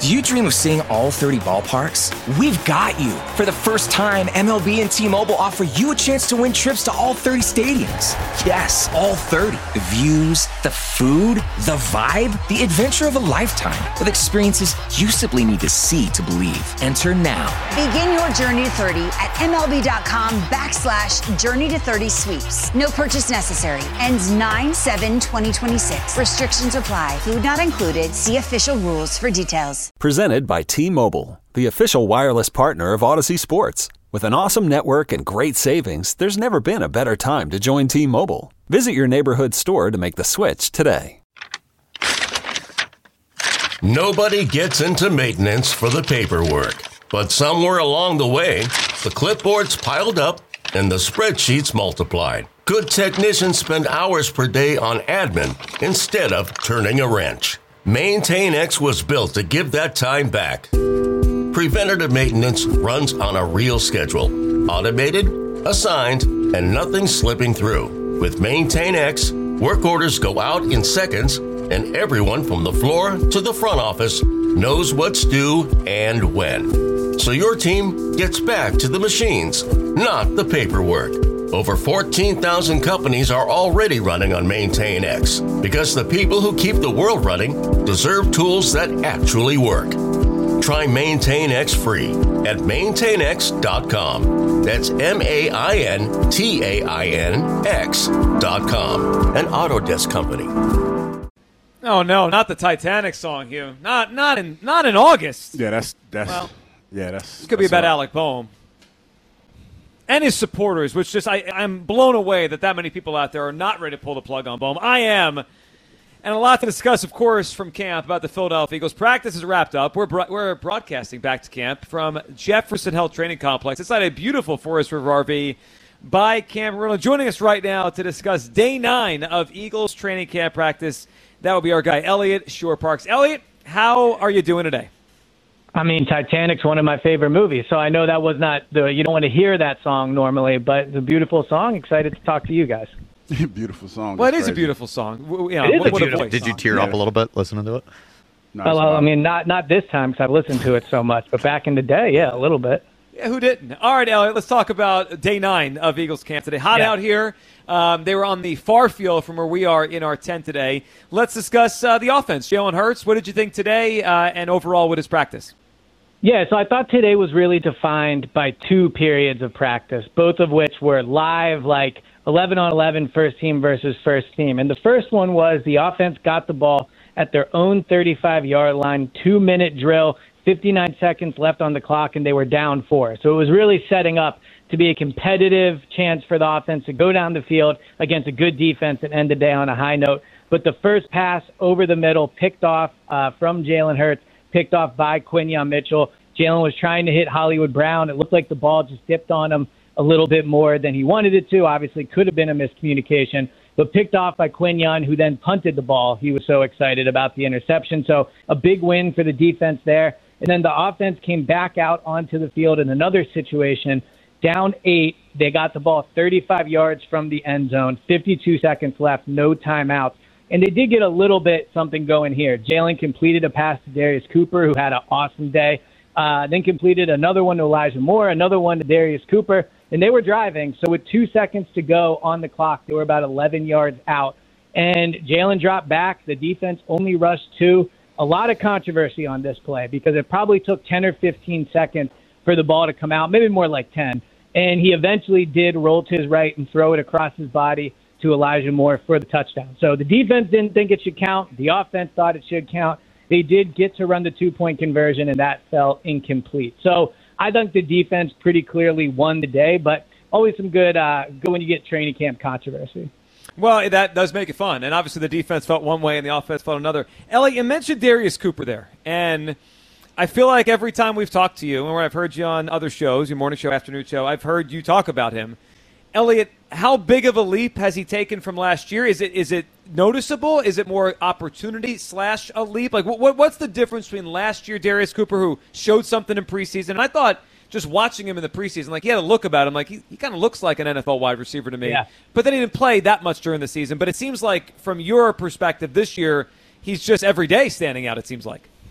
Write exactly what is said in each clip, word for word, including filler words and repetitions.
Do you dream of seeing all thirty ballparks? We've got you. For the first time, M L B and T-Mobile offer you a chance to win trips to all thirty stadiums. Yes, all thirty. The views, the food, the vibe, the adventure of a lifetime with experiences you simply need to see to believe. Enter now. Begin your journey to thirty at MLB.com backslash journey to thirty sweeps. No purchase necessary. Ends nine seven twenty twenty-six. Restrictions apply. Food not included. See official rules for details. Presented by T-Mobile, the official wireless partner of Odyssey Sports. With an awesome network and great savings, there's never been a better time to join T-Mobile. Visit your neighborhood store to make the switch today. Nobody gets into maintenance for the paperwork. But somewhere along the way, the clipboards piled up and the spreadsheets multiplied. Good technicians spend hours per day on admin instead of turning a wrench. MaintainX was built to give that time back. Preventative maintenance runs on a real schedule. Automated, assigned, and nothing slipping through. With MaintainX, work orders go out in seconds, and everyone from the floor to the front office knows what's due and when. So your team gets back to the machines, not the paperwork. Over fourteen thousand companies are already running on MaintainX because the people who keep the world running deserve tools that actually work. Try MaintainX free at maintain x dot com. That's M A I N T A I N X dot com. An Autodesk company. Oh no, not the Titanic song, Hugh. Not not in not in August. Yeah, that's that's well, yeah, that's. This could be about Alec Boehm and his supporters, which just I I'm blown away that that many people out there are not ready to pull the plug on Boehm. I am, and a lot to discuss, of course, from camp about the Philadelphia Eagles. Practice is wrapped up. We're bro- we're broadcasting back to camp from Jefferson Health Training Complex inside a beautiful Forest River R V by Camarillo. Joining us right now to discuss day nine of Eagles training camp practice. That will be our guy, Elliot Shore Parks. Elliot, how are you doing today? I mean, Titanic's one of my favorite movies, so I know that was not the, you don't want to hear that song normally, but it's a beautiful song. Excited to talk to you guys. Beautiful song. Well, it That's is a crazy. beautiful song. You know, It is what, a what beautiful voice. Did you tear Yeah. up a little bit listening to it? No, Well, it's I not. mean, not not this time because I've listened to it so much, but back in the day, yeah, a little bit. Yeah, who didn't? All right, Elliot, let's talk about day nine of Eagles camp today. Hot Yeah. out here. Um, they were on the far field from where we are in our tent today. Let's discuss uh, the offense. Jalen Hurts, what did you think today uh, and overall with his practice? Yeah, so I thought today was really defined by two periods of practice, both of which were live, like eleven on eleven, first team versus first team. And the first one was the offense got the ball at their own thirty-five-yard line, two-minute drill, fifty-nine seconds left on the clock, and they were down four. So it was really setting up to be a competitive chance for the offense to go down the field against a good defense and end the day on a high note. But the first pass over the middle, picked off uh, from Jalen Hurts, picked off by Quinyon Mitchell. Jalen was trying to hit Hollywood Brown. It looked like the ball just dipped on him a little bit more than he wanted it to. Obviously, could have been a miscommunication, but picked off by Quinyon, who then punted the ball. He was so excited about the interception. So a big win for the defense there. And then the offense came back out onto the field in another situation. Down eight, they got the ball thirty-five yards from the end zone, fifty-two seconds left, no timeouts. And they did get a little bit something going here. Jalen completed a pass to Darius Cooper, who had an awesome day. Uh, then completed another one to Elijah Moore, another one to Darius Cooper. And they were driving. So with two seconds to go on the clock, they were about eleven yards out. And Jalen dropped back. The defense only rushed two. A lot of controversy on this play because it probably took ten or fifteen seconds for the ball to come out, maybe more like ten. And he eventually did roll to his right and throw it across his body to Elijah Moore for the touchdown. So the defense didn't think it should count. The offense thought it should count. They did get to run the two-point conversion, and that fell incomplete. So I think the defense pretty clearly won the day, but always some good, uh, good when you get training camp controversy. Well, that does make it fun. And obviously the defense felt one way and the offense felt another. Elliot, you mentioned Darius Cooper there. And I feel like every time we've talked to you, and when I've heard you on other shows, your morning show, afternoon show, I've heard you talk about him. Elliot, how big of a leap has he taken from last year? Is it is it noticeable? Is it more opportunity slash a leap? Like, what what's the difference between last year Darius Cooper, who showed something in preseason? And I thought just watching him in the preseason, like he had a look about him, like he, he kind of looks like an N F L wide receiver to me. Yeah. But then he didn't play that much during the season. But it seems like from your perspective this year, he's just every day standing out, it seems like.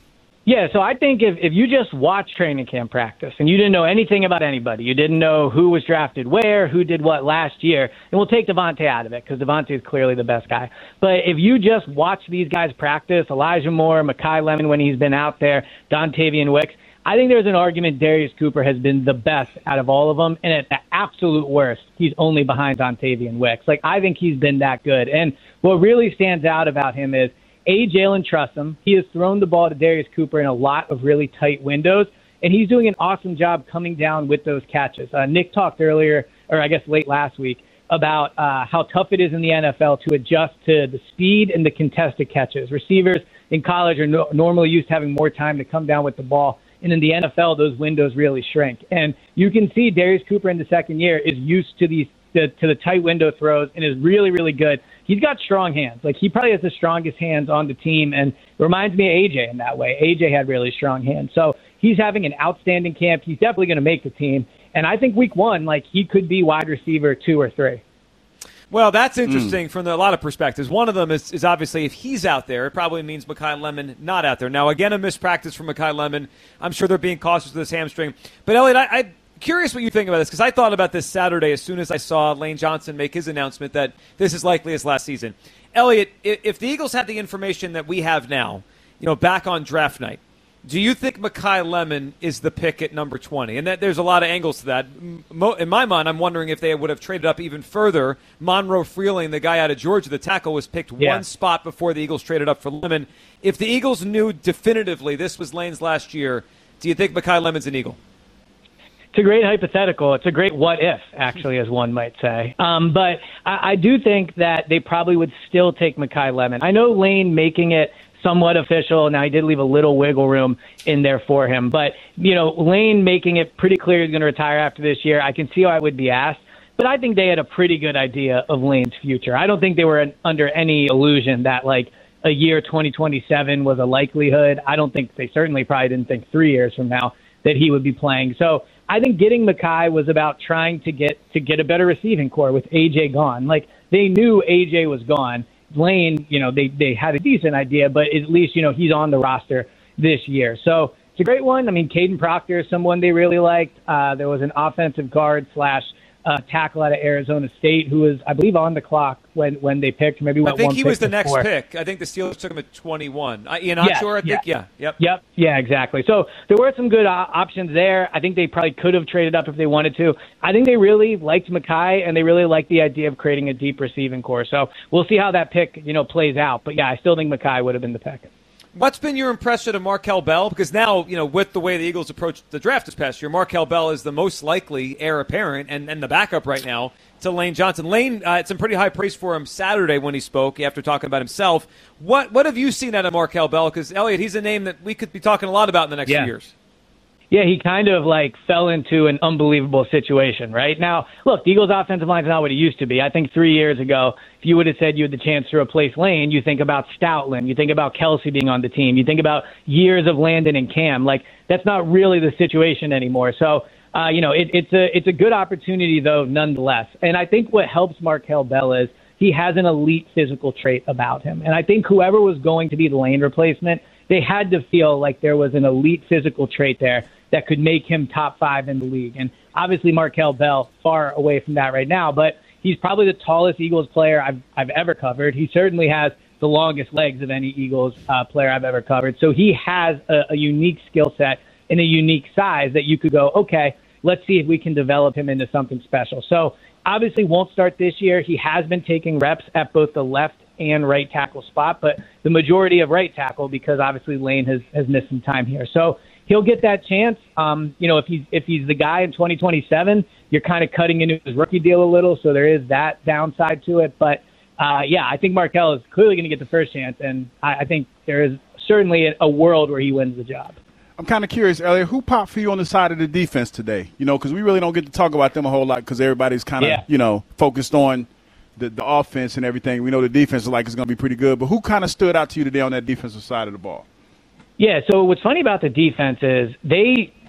Yeah, so I think if, if you just watch training camp practice and you didn't know anything about anybody, you didn't know who was drafted where, who did what last year, and we'll take Devontae out of it because Devontae is clearly the best guy. But if you just watch these guys practice, Elijah Moore, Mekhi Lemon when he's been out there, Dontavian Wicks, I think there's an argument Darius Cooper has been the best out of all of them, and at the absolute worst, he's only behind Dontavian Wicks. Like, I think he's been that good. And what really stands out about him is A, Jalen trusts him. He has thrown the ball to Darius Cooper in a lot of really tight windows, and he's doing an awesome job coming down with those catches. Uh, Nick talked earlier, or I guess late last week, about uh, how tough it is in the N F L to adjust to the speed and the contested catches. Receivers in college are no- normally used to having more time to come down with the ball, and in the N F L, those windows really shrink. And you can see Darius Cooper in the second year is used to these to, to the tight window throws and is really, really good. He's got strong hands. Like, he probably has the strongest hands on the team, and reminds me of A J in that way. A J had really strong hands. So he's having an outstanding camp. He's definitely going to make the team. And I think week one, like, he could be wide receiver two or three. Well, that's interesting mm. from the, a lot of perspectives. One of them is, is obviously if he's out there, it probably means Mekhi Lemon not out there. Now, again, a missed practice from Mekhi Lemon. I'm sure they're being cautious with this hamstring. But, Elliot, I, I'm curious what you think about this, because I thought about this Saturday as soon as I saw Lane Johnson make his announcement that this is likely his last season. Elliot, if the Eagles had the information that we have now, you know, back on draft night, do you think Mekhi Lemon is the pick at number twenty? And that there's a lot of angles to that. In my mind, I'm wondering if they would have traded up even further. Monroe Freeling, the guy out of Georgia, the tackle, was picked yeah. one spot before the Eagles traded up for Lemon. If the Eagles knew definitively this was Lane's last year, do you think Mekhi Lemon's an Eagle? It's a great hypothetical. It's a great what if, actually, as one might say. Um, but I, I do think that they probably would still take Mekhi Lemon. I know Lane making it somewhat official. Now, he did leave a little wiggle room in there for him. But, you know, Lane making it pretty clear he's going to retire after this year, I can see how I would be asked. But I think they had a pretty good idea of Lane's future. I don't think they were an, under any illusion that, like, a year twenty twenty-seven was a likelihood. I don't think they certainly probably didn't think three years from now that he would be playing. So I think getting Mekhi was about trying to get to get a better receiving core with A J gone. Like, they knew A J was gone. Lane, you know, they, they had a decent idea, but at least, you know, he's on the roster this year. So it's a great one. I mean, Caden Proctor is someone they really liked. Uh, there was an offensive guard slash uh, tackle out of Arizona State who was, I believe, on the clock when, when they picked. Maybe went I think one he pick was the before. next pick. I think the Steelers took him at twenty-one. I, Ian Oxor, I think? Yeah. yeah. Yep. Yep. Yeah, exactly. So there were some good uh, options there. I think they probably could have traded up if they wanted to. I think they really liked Mekhi, and they really liked the idea of creating a deep receiving core. So we'll see how that pick, you know, plays out. But, yeah, I still think Mekhi would have been the pick. What's been your impression of Markel Bell? Because now, you know, with the way the Eagles approached the draft this past year, Markel Bell is the most likely heir apparent and, and the backup right now to Lane Johnson. Lane, uh, had some pretty high praise for him Saturday when he spoke after talking about himself. What what have you seen out of Markel Bell? Because, Elliot, he's a name that we could be talking a lot about in the next yeah. few years. Yeah, he kind of, like, fell into an unbelievable situation, right? Now, look, the Eagles' offensive line is not what it used to be. I think three years ago, if you would have said you had the chance to replace Lane, you think about Stoutland, you think about Kelsey being on the team, you think about years of Landon and Cam. Like, that's not really the situation anymore. So, uh, you know, it, it's a it's a good opportunity, though, nonetheless. And I think what helps Markel Bell is he has an elite physical trait about him. And I think whoever was going to be the Lane replacement, they had to feel like there was an elite physical trait there that could make him top five in the league. And obviously Markel Bell far away from that right now, but he's probably the tallest Eagles player I've I've ever covered. He certainly has the longest legs of any Eagles uh, player I've ever covered. So he has a, a unique skill set and a unique size that you could go, okay, let's see if we can develop him into something special. So obviously won't start this year. He has been taking reps at both the left and right tackle spot, but the majority of right tackle because obviously Lane has, has missed some time here. So he'll get that chance. Um, you know, if he's if he's the guy in twenty twenty-seven, you're kind of cutting into his rookie deal a little, so there is that downside to it. But uh, yeah, I think Markel is clearly going to get the first chance, and I, I think there is certainly a, a world where he wins the job. I'm kind of curious, Elliot, who popped for you on the side of the defense today? You know, because we really don't get to talk about them a whole lot because everybody's kind of yeah. you know focused on the the offense and everything. We know the defense is like it's going to be pretty good, but who kind of stood out to you today on that defensive side of the ball? Yeah, so what's funny about the defense is they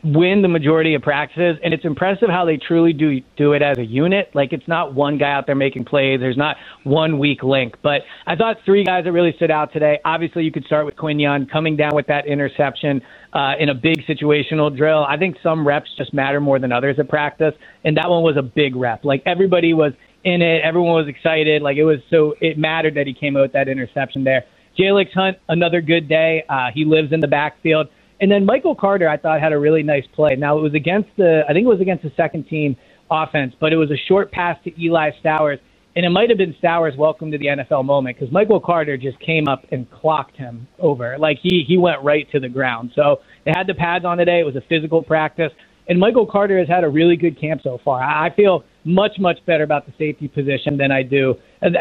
win the majority of practices, and it's impressive how they truly do do it as a unit. Like, it's not one guy out there making plays. There's not one weak link. But I thought three guys that really stood out today. Obviously, you could start with Quinyon coming down with that interception uh, in a big situational drill. I think some reps just matter more than others at practice, and that one was a big rep. Like, everybody was in it. Everyone was excited. Like, it was so it mattered that he came out with that interception there. Jalix Hunt, another good day. Uh, he lives in the backfield. And then Michael Carter, I thought, had a really nice play. Now, it was against the, I think it was against the second team offense, but it was a short pass to Eli Stowers. And it might have been Stowers' welcome to the N F L moment, because Michael Carter just came up and clocked him over. Like, he, he went right to the ground. So they had the pads on today. It was a physical practice. And Michael Carter has had a really good camp so far. I feel much, much better about the safety position than I do.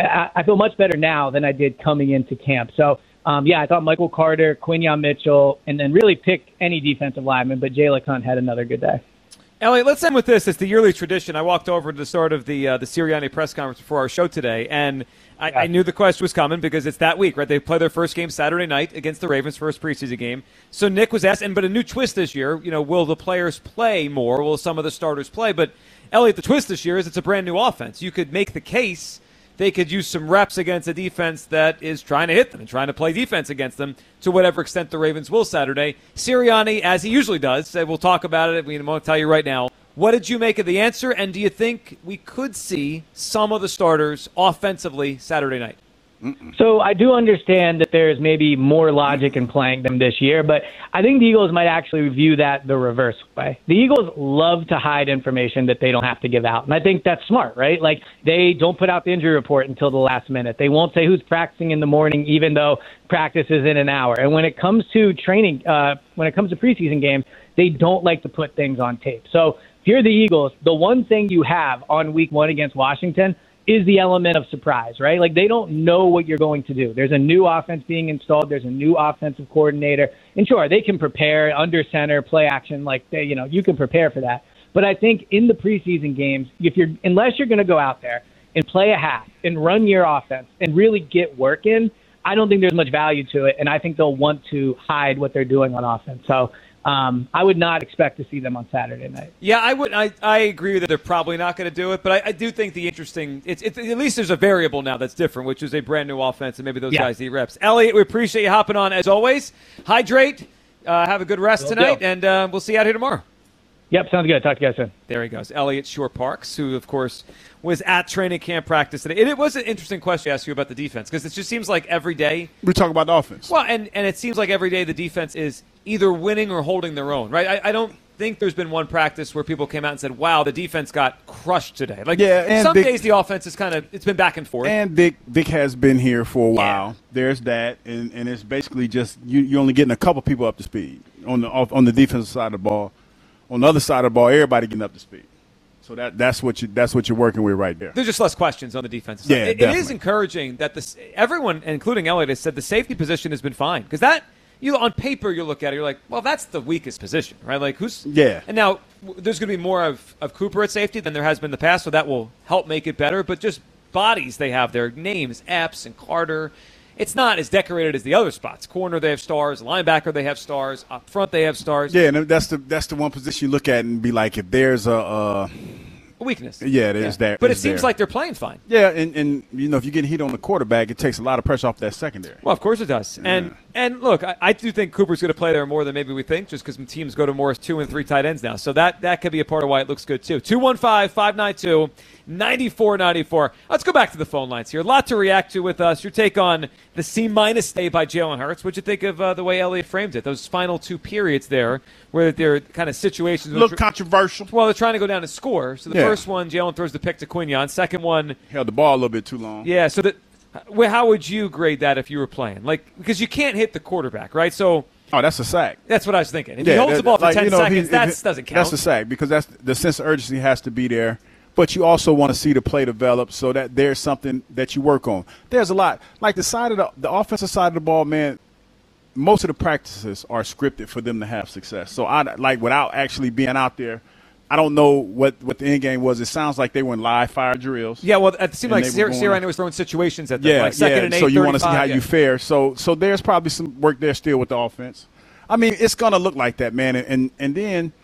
I feel much better now than I did coming into camp. So, Um, yeah, I thought Michael Carter, Quinyon Mitchell, and then really pick any defensive lineman, but Jalix Hunt had another good day. Elliot, let's end with this. It's the yearly tradition. I walked over to sort of the uh, the Sirianni press conference before our show today, and I, yeah. I knew the question was coming because it's that week, right? They play their first game Saturday night against the Ravens, first preseason game. So Nick was asked, and but a new twist this year, you know, will the players play more? Will some of the starters play? But, Elliot, the twist this year is it's a brand new offense. You could make the case they could use some reps against a defense that is trying to hit them and trying to play defense against them to whatever extent the Ravens will Saturday. Sirianni, as he usually does, said we'll talk about it. We won't tell you right now. What did you make of the answer, and do you think we could see some of the starters offensively Saturday night? So I do understand that there's maybe more logic in playing them this year, but I think the Eagles might actually view that the reverse way. The Eagles love to hide information that they don't have to give out, and I think that's smart, right? Like, they don't put out the injury report until the last minute. They won't say who's practicing in the morning, even though practice is in an hour. And when it comes to training, uh, when it comes to preseason games, they don't like to put things on tape. So if you're the Eagles, the one thing you have on week one against Washington is the element of surprise, right? Like, they don't know what you're going to do. There's a new offense being installed. There's a new offensive coordinator. And sure, they can prepare under center, play action, like they, you know, you can prepare for that. But I think in the preseason games, if you're, unless you're going to go out there and play a half and run your offense and really get work in, I don't think there's much value to it. And I think they'll want to hide what they're doing on offense. So, Um, I would not expect to see them on Saturday night. Yeah, I would. I, I agree that they're probably not going to do it, but I, I do think the interesting. It's, it's at least there's a variable now that's different, which is a brand new offense, and maybe those yeah. guys eat reps. Elliot, we appreciate you hopping on as always. Hydrate, uh, have a good rest Will tonight, do. and uh, we'll see you out here tomorrow. Yep, sounds good. Talk to you guys soon. There he goes, Elliot Shore-Parks, who, of course, was at training camp practice today. And it was an interesting question to ask you about the defense, because it just seems like every day we talk about the offense. Well, and, and it seems like every day the defense is either winning or holding their own, right? I, I don't think there's been one practice where people came out and said, wow, the defense got crushed today. Like, yeah, and some Vic, days the offense is kind of, it's been back and forth. And Vic, Vic has been here for a while. Yeah. There's that, and, and it's basically just you, you're only getting a couple people up to speed on the on the defensive side of the ball. On the other side of the ball, everybody getting up to speed. So that that's what you that's what you're working with right there. There's just less questions on the defensive side. Yeah, it, it is encouraging that this everyone, including Elliott, has said the safety position has been fine, because that you on paper you look at it, you're like, well, that's the weakest position, right? Like who's yeah. And now there's going to be more of, of Cooper at safety than there has been in the past, so that will help make it better. But just bodies they have their names, Epps and Carter. It's not as decorated as the other spots. Corner, they have stars. Linebacker, they have stars. Up front, they have stars. Yeah, and that's the that's the one position you look at and be like, if there's a, uh, a weakness. Yeah, there's yeah. that. But it seems there. like they're playing fine. Yeah, and, and you know, if you get heat on the quarterback, it takes a lot of pressure off that secondary. Well, of course it does. Yeah. And and look, I, I do think Cooper's going to play there more than maybe we think, just because teams go to more two and three tight ends now. So that, that could be a part of why it looks good too. two one five, five nine two, nine four nine four. Let's go back to the phone lines here. A lot to react to with us. Your take on the C-minus day by Jalen Hurts. What'd you think of uh, the way Elliott framed it? Those final two periods there, where they're kind of situations. A little controversial. Well, they're trying to go down and score. So the yeah. first one, Jalen throws the pick to Quinyon. Second one, held the ball a little bit too long. Yeah. So that, how would you grade that if you were playing? Like, because you can't hit the quarterback, right? So. Oh, that's a sack. That's what I was thinking. If yeah, he holds that, the ball for like, ten you know, seconds, he, that doesn't count. That's a sack because that's the sense of urgency has to be there. But you also want to see the play develop so that there's something that you work on. There's a lot. Like the side of the, the offensive side of the ball, man, most of the practices are scripted for them to have success. So, I like without actually being out there, I don't know what, what the end game was. It sounds like they were in live fire drills. Yeah, well, it seemed like Sirianni was throwing situations at them. Yeah, like second yeah. and eight, so you want to see how yeah. you fare. So so there's probably some work there still with the offense. I mean, it's going to look like that, man. And, and and then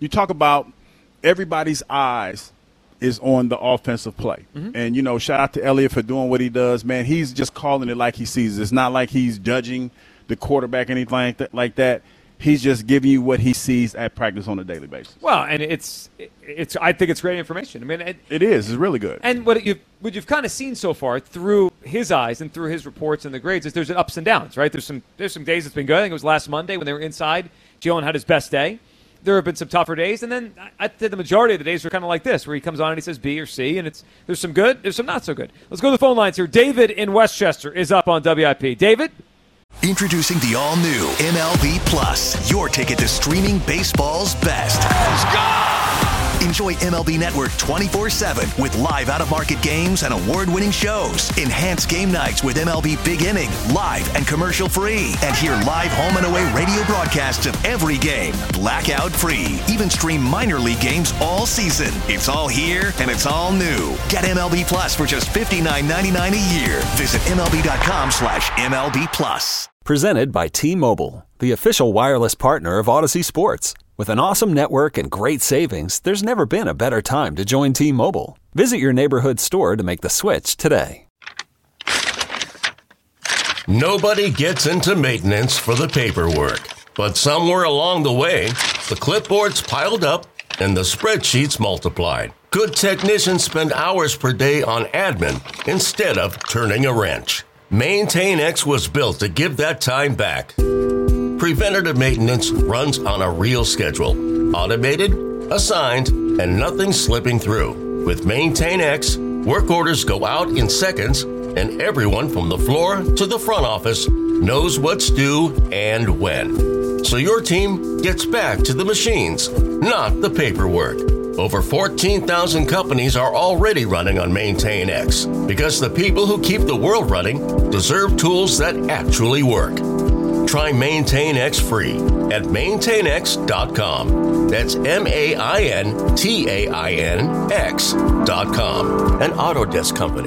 you talk about everybody's eyes is on the offensive play. Mm-hmm. And, you know, shout out to Elliott for doing what he does. Man, he's just calling it like he sees it. It's not like he's judging the quarterback, anything like that. Like that. He's just giving you what he sees at practice on a daily basis. Well, and it's it's. I think it's great information. I mean, it, it is. It's really good. And what you've what you've kind of seen so far through his eyes and through his reports and the grades is there's ups and downs, right? There's some there's some days it's been good. I think it was last Monday when they were inside. Jalen had his best day. There have been some tougher days, and then I'd say the majority of the days are kind of like this, where he comes on and he says B or C, and it's there's some good, there's some not so good. Let's go to the phone lines here. David in Westchester is up on W I P. David? Introducing the all-new M L B Plus, your ticket to streaming baseball's best. Let's go! Enjoy M L B Network twenty-four seven with live out-of-market games and award-winning shows. Enhance game nights with M L B Big Inning, live and commercial-free. And hear live home and away radio broadcasts of every game, blackout-free. Even stream minor league games all season. It's all here, and it's all new. Get M L B Plus for just fifty-nine ninety-nine a year. Visit MLB.com slash MLB Plus. Presented by T-Mobile, the official wireless partner of Odyssey Sports. With an awesome network and great savings, there's never been a better time to join T-Mobile. Visit your neighborhood store to make the switch today. Nobody gets into maintenance for the paperwork, but somewhere along the way, the clipboards piled up and the spreadsheets multiplied. Good technicians spend hours per day on admin instead of turning a wrench. MaintainX was built to give that time back. Preventative maintenance runs on a real schedule. Automated, assigned, and nothing slipping through. With MaintainX, work orders go out in seconds, and everyone from the floor to the front office knows what's due and when. So your team gets back to the machines, not the paperwork. Over fourteen thousand companies are already running on MaintainX because the people who keep the world running deserve tools that actually work. Try MaintainX free at maintain x dot com. That's M A I N T A I N X dot com. An Autodesk company.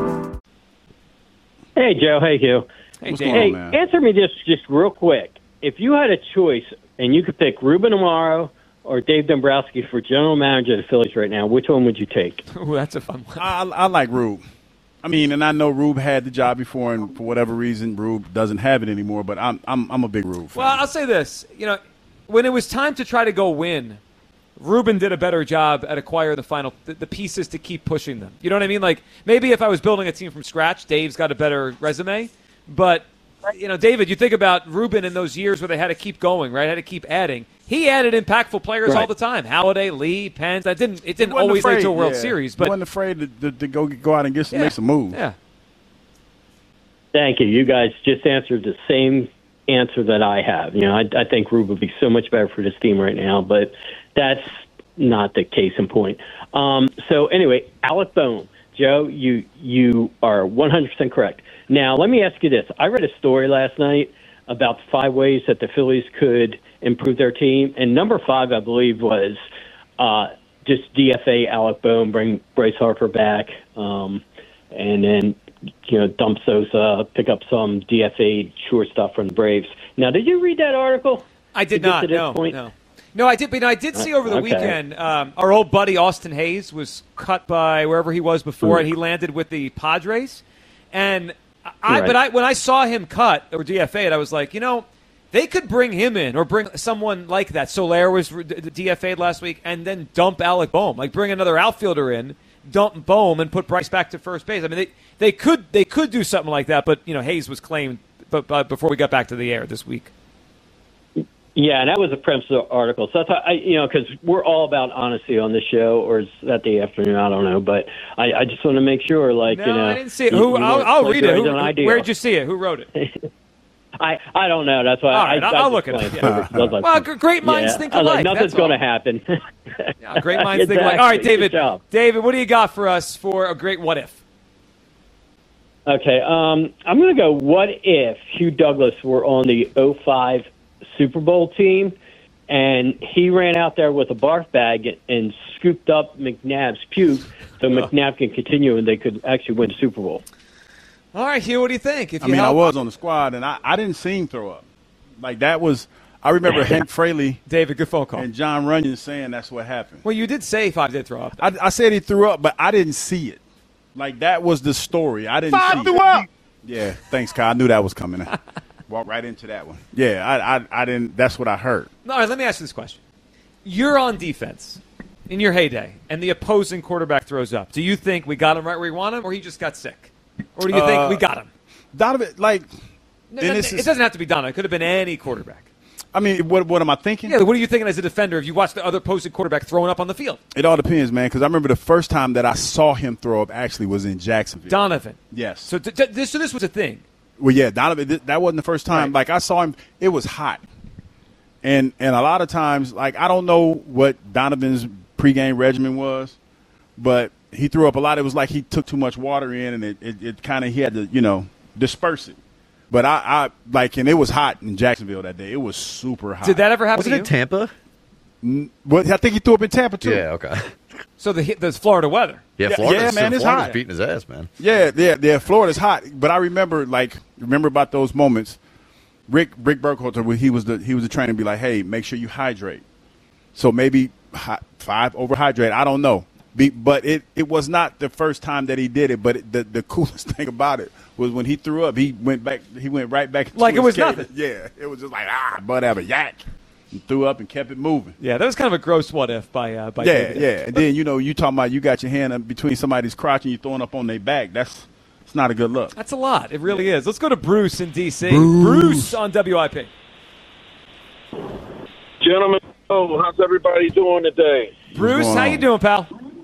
Hey, Joe. Hey, Hugh. Hey, Hey, Dave. on, answer me this just real quick. If you had a choice and you could pick Ruben Amaro or Dave Dombrowski for general manager of the Phillies right now, which one would you take? Ooh, that's a fun one. I, I like Rube. I mean, and I know Rube had the job before, and for whatever reason, Rube doesn't have it anymore. But I'm I'm I'm a big Rube fan. Well, I'll say this. You know, when it was time to try to go win, Ruben did a better job at acquiring the final the, the pieces to keep pushing them. You know what I mean? Like maybe if I was building a team from scratch, Dave's got a better resume. But you know, David, you think about Ruben in those years where they had to keep going, right? Had to keep adding. He added impactful players Right. all the time. Halliday, Lee, Pence. That didn't it didn't He wasn't always lead afraid, to a World yeah. Series, He but wasn't afraid to, to, to go go out and get some, yeah, make some moves. Yeah. Thank you. You guys just answered the same answer that I have. You know, I, I think Rube would be so much better for this team right now, but that's not the case in point. Um, so anyway, Alec Bohm, Joe, you you are one hundred percent correct. Now, let me ask you this. I read a story last night about five ways that the Phillies could improve their team, and number five, I believe, was uh, just D F A Alec Bohm, bring Bryce Harper back, um, and then you know dump Sosa, pick up some D F A shortstop from the Braves. Now, did you read that article? I did to get not. to this No, point? no, no. I did, but you know, I did see over the Okay. weekend. Um, our old buddy Austin Hayes was cut by wherever he was before, Ooh. and he landed with the Padres. And I, Right. but I, when I saw him cut or D F A'd, I was like, you know, they could bring him in or bring someone like that. Soler was D F A'd last week, and then dump Alec Bohm. Like bring another outfielder in, dump Bohm, and put Bryce back to first base. I mean, they they could they could do something like that. But you know, Hayes was claimed, but, but before we got back to the air this week. Yeah, and that was the premise of the article. So I thought, I, you know, because we're all about honesty on the show, or is that the afternoon? I don't know, but I, I just want to make sure, like, No, you know, I didn't see it. you- Who? you I'll, weren't, I'll like, read it. raised Who, on an idea. where did you see it? Who wrote it? I, I don't know. That's why All I, right, I, I'll- I I'll just look it up, glanced yeah. over it. I was like, Well, g- great minds yeah. think I was like, alike, nothing's that's going to all. happen. Yeah, great minds think alike. Exactly. All right, Good David. job. David, what do you got for us for a great what if? Okay, um, I'm going to go, what if Hugh Douglas were on the oh five Super Bowl team, and he ran out there with a barf bag and scooped up McNabb's puke so McNabb can continue and they could actually win the Super Bowl. All right, Hugh, what do you think? If I you mean, I help- was on the squad, and I, I didn't see him throw up. Like, that was – I remember Hank Fraley, David, good phone call, and John Runyon saying that's what happened. Well, you did say Five did throw up. I, I said he threw up, but I didn't see it. Like, that was the story. I didn't Five see threw it. up. Yeah, thanks, Kyle. I knew that was coming. Walk right into that one. Yeah, I, I, I didn't. That's what I heard. All right, let me ask you this question. You're on defense in your heyday, and the opposing quarterback throws up. Do you think we got him right where we want him, or he just got sick? Or do you think Uh, we got him? Donovan, like, No, and no, this it is- doesn't have to be Donovan. It could have been any quarterback. I mean, what what am I thinking? Yeah, what are you thinking as a defender if you watch the other opposing quarterback throwing up on the field? It all depends, man, because I remember the first time that I saw him throw up actually was in Jacksonville. Donovan. Yes. So, t- t- this, so this was a thing. Well, yeah, Donovan, th- that wasn't the first time. Right. Like, I saw him, it was hot. And and a lot of times, like, I don't know what Donovan's pregame regimen was, but he threw up a lot. It was like he took too much water in, and it, it, it kind of, he had to, you know, disperse it. But I, I, like, and it was hot in Jacksonville that day. It was super hot. Did that ever happen Wasn't to you? it Tampa? Well, I think he threw up in Tampa, too. Yeah, okay. So the the Florida weather. Yeah, Yeah, Florida's, yeah, man, it's Florida's hot. beating his ass, man. Yeah, yeah, yeah. Florida's hot, but I remember, like, remember about those moments. Rick Rick Burkholder, when he was the he was the trainer, be like, hey, make sure you hydrate. So maybe hi- five overhydrate. I don't know, be, but it, it was not the first time that he did it. But it, the the coolest thing about it was when he threw up, he went back. He went right back into Like it his was cave. nothing. Yeah, it was just like ah, butt have a yak. He threw up and kept it moving. Yeah, that was kind of a gross what if by uh, by Yeah, David. yeah. And then you know you talking about you got your hand up between somebody's crotch and you throwing up on their back. That's it's not a good look. That's a lot. It really is. Let's go to Bruce in D C. Bruce, Bruce on W I P. Gentlemen, oh, how's everybody doing today? Bruce, going how on? you doing, pal?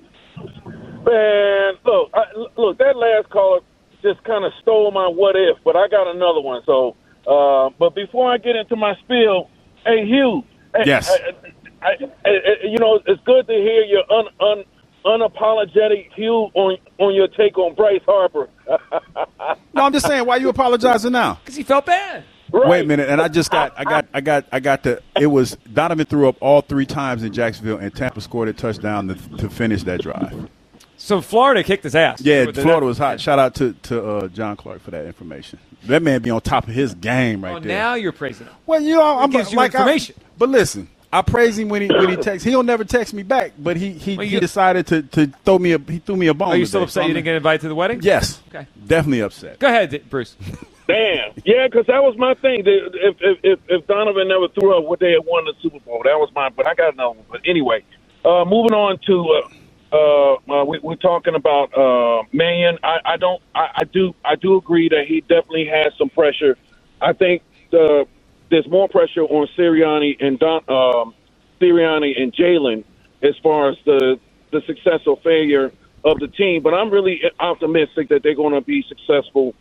Man, look, I, look, that last caller just kind of stole my what if, but I got another one. So, uh, but before I get into my spiel, hey, Hugh. Hey, Yes. I, I, I, I, you know, it's good to hear your un, un, unapologetic Hugh on on your take on Bryce Harper. No, I'm just saying, why you apologizing now? Because he felt bad. Right. Wait a minute, and I just got, I got, I got, I got the. It was Donovan threw up all three times in Jacksonville, and Tampa scored a touchdown to, to finish that drive. So Florida kicked his ass. Yeah, With the- Florida was hot. Shout out to to uh, John Clark for that information. That man be on top of his game right Oh, there. now you're praising him. Well, you know, I'm gives you like I- information. but listen, I praise him when he when he texts. He'll never text me back, but he he, Well, he you- decided to, to throw me a he threw me a bone. Are you still today. upset So you I'm- didn't get invited to the wedding? Yes. Okay. Definitely upset. Go ahead, Bruce. Damn. Yeah, because that was my thing. The- If, if if if Donovan never threw up, would they have won the Super Bowl? That was mine. But I got another one. But anyway, uh, moving on to uh, uh, uh, we, we're talking about uh, Mannion. I, I don't. I, I do. I do agree that he definitely has some pressure. I think the, there's more pressure on Sirianni and Don, um, Sirianni and Jalen as far as the the success or failure of the team. But I'm really optimistic that they're going to be successful.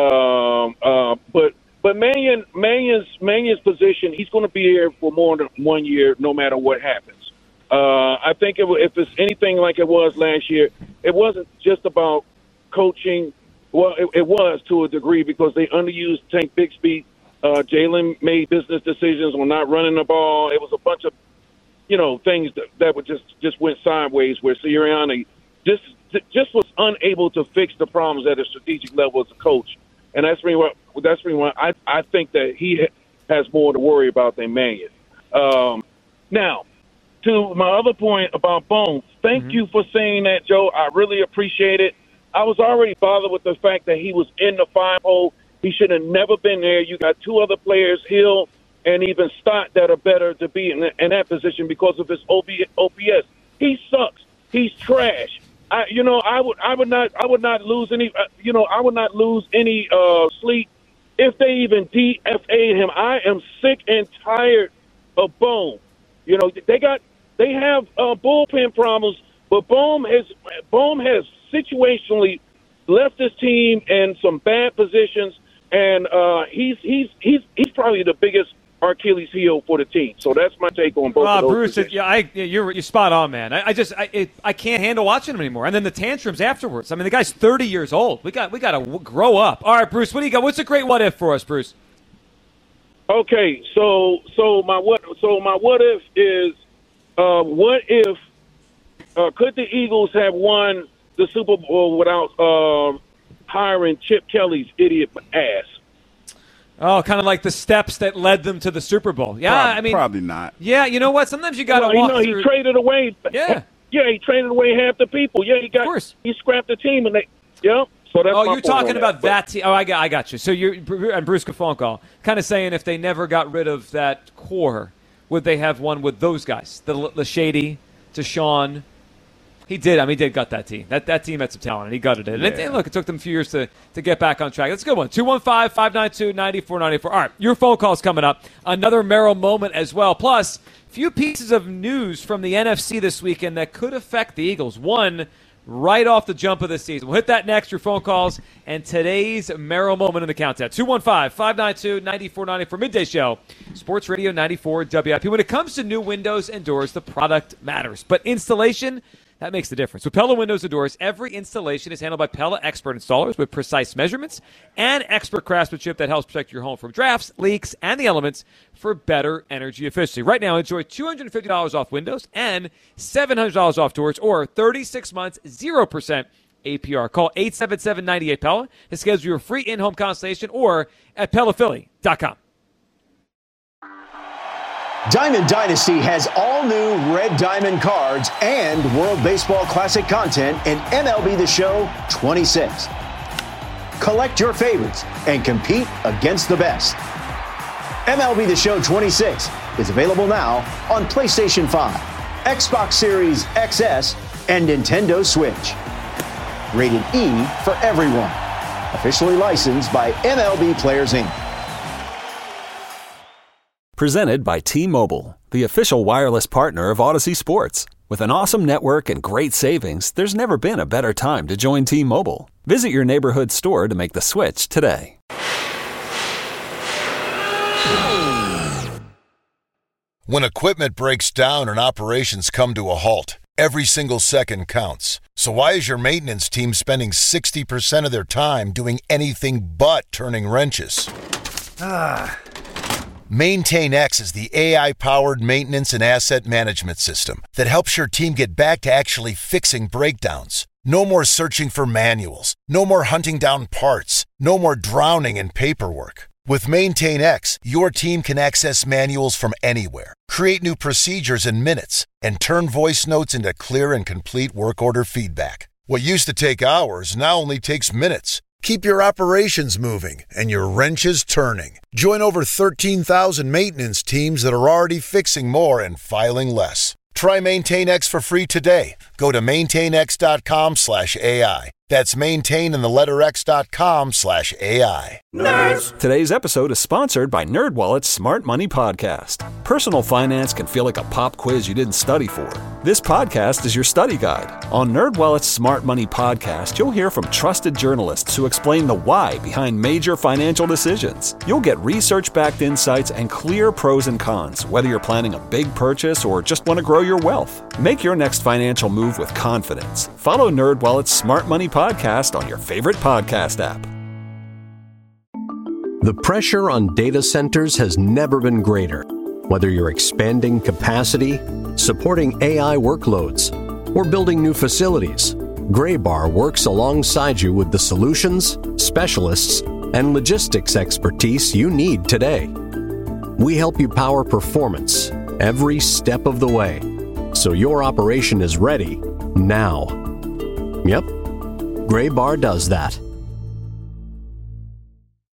Um, uh, but but Mannion, Mannion's Mannion's position, he's going to be here for more than one year, no matter what happens. Uh, I think if, if it's anything like it was last year, it wasn't just about coaching. Well, it, it was to a degree because they underused Tank Bixby. Uh, Jalen made business decisions on not running the ball. It was a bunch of, you know, things that, that would just, just went sideways where Sirianni just just was unable to fix the problems at a strategic level as a coach. And that's really what that's really why I, I think that he ha- has more to worry about than Mannion. Um, now, to my other point about Bones, thank Mm-hmm. you for saying that, Joe. I really appreciate it. I was already bothered with the fact that he was in the five hole. He should have never been there. You got two other players, Hill and even Stott, that are better to be in, in that position because of his O P S. He sucks. He's trash. I, you know, I would, I would not, I would not lose any, uh, you know, I would not lose any uh, sleep if they even D F A'd him. I am sick and tired of Bohm. You know, they got, they have uh, bullpen problems, but Bohm has, Bohm has situationally left his team in some bad positions, and uh, he's, he's, he's, he's probably the biggest Achilles heel for the team. So that's my take on both Uh, of those Bruce, positions. yeah, I, you're you're spot on, man. I, I just I, it, I can't handle watching him anymore. And then the tantrums afterwards. I mean, the guy's thirty years old. We got we got to w- grow up. All right, Bruce, what do you got? What's a great what if for us, Bruce? Okay, so so my what so my what if is uh, what if uh, could the Eagles have won the Super Bowl without uh, hiring Chip Kelly's idiot ass? Oh, kind of like the steps that led them to the Super Bowl. Yeah, Probably, I mean, probably not. Yeah, you know what? Sometimes you got to well, walk you know, through. he traded away. Yeah, yeah, he traded away half the people. Yeah, he got. Of course. He scrapped the team, and they. Yeah. So that's oh, my you're point talking on about that, that team. Oh, I got, I got you. So you're and Bruce Cafoncal kind of saying if they never got rid of that core, would they have one with those guys? The, the Shady, Deshaun. He did. I mean, he did gut that team. That that team had some talent, and he gutted it. And, yeah. it, and look, it took them a few years to, to get back on track. That's a good one. two one five, five nine two, nine four nine four. All right, your phone call's coming up. Another Merrill moment as well. Plus, a few pieces of news from the N F C this weekend that could affect the Eagles. One, right off the jump of the season. We'll hit that next, your phone calls, and today's Merrill moment in the countdown. two one five, five nine two, nine four nine four. Midday Show, Sports Radio ninety-four W I P. When it comes to new windows and doors, the product matters. But installation, that makes the difference. With Pella Windows and Doors, every installation is handled by Pella expert installers with precise measurements and expert craftsmanship that helps protect your home from drafts, leaks, and the elements for better energy efficiency. Right now, enjoy two hundred fifty dollars off windows and seven hundred dollars off doors, or thirty-six months, zero percent A P R. Call eight seven seven, nine eight, P E L L A to schedule your free in-home consultation or at Pella Philly dot com. Diamond Dynasty has all new Red Diamond cards and World Baseball Classic content in M L B The Show twenty-six. Collect your favorites and compete against the best. M L B The Show twenty-six is available now on PlayStation five, Xbox Series X S, and Nintendo Switch. Rated E for everyone. Officially licensed by M L B Players, Incorporated. Presented by T-Mobile, the official wireless partner of Odyssey Sports. With an awesome network and great savings, there's never been a better time to join T-Mobile. Visit your neighborhood store to make the switch today. When equipment breaks down and operations come to a halt, every single second counts. So why is your maintenance team spending sixty percent of their time doing anything but turning wrenches? Ah. MaintainX is the A I-powered maintenance and asset management system that helps your team get back to actually fixing breakdowns. No more searching for manuals. No more hunting down parts. No more drowning in paperwork. With MaintainX, your team can access manuals from anywhere, create new procedures in minutes, and turn voice notes into clear and complete work order feedback. What used to take hours now only takes minutes. Keep your operations moving and your wrenches turning. Join over thirteen thousand maintenance teams that are already fixing more and filing less. Try MaintainX for free today. Go to maintainx.com slash AI. That's maintain and the letter x.com slash AI. Nerds! Today's episode is sponsored by NerdWallet's Smart Money Podcast. Personal finance can feel like a pop quiz you didn't study for. This podcast is your study guide. On NerdWallet's Smart Money Podcast, you'll hear from trusted journalists who explain the why behind major financial decisions. You'll get research-backed insights and clear pros and cons, whether you're planning a big purchase or just want to grow your wealth. Make your next financial move with confidence. Follow NerdWallet's Smart Money Podcast on your favorite podcast app. The pressure on data centers has never been greater. Whether you're expanding capacity, supporting A I workloads, or building new facilities, Graybar works alongside you with the solutions, specialists, and logistics expertise you need today. We help you power performance every step of the way, so your operation is ready now. Yep, Graybar does that.